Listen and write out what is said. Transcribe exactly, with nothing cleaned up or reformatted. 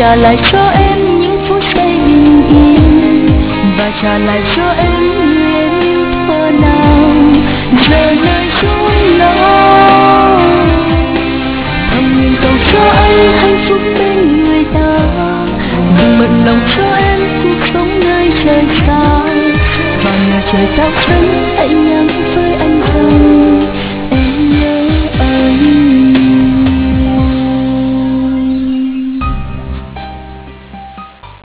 trả lại cho em những phút giây bình yên, và trả lại cho em người em yêu thuở nào. Giờ này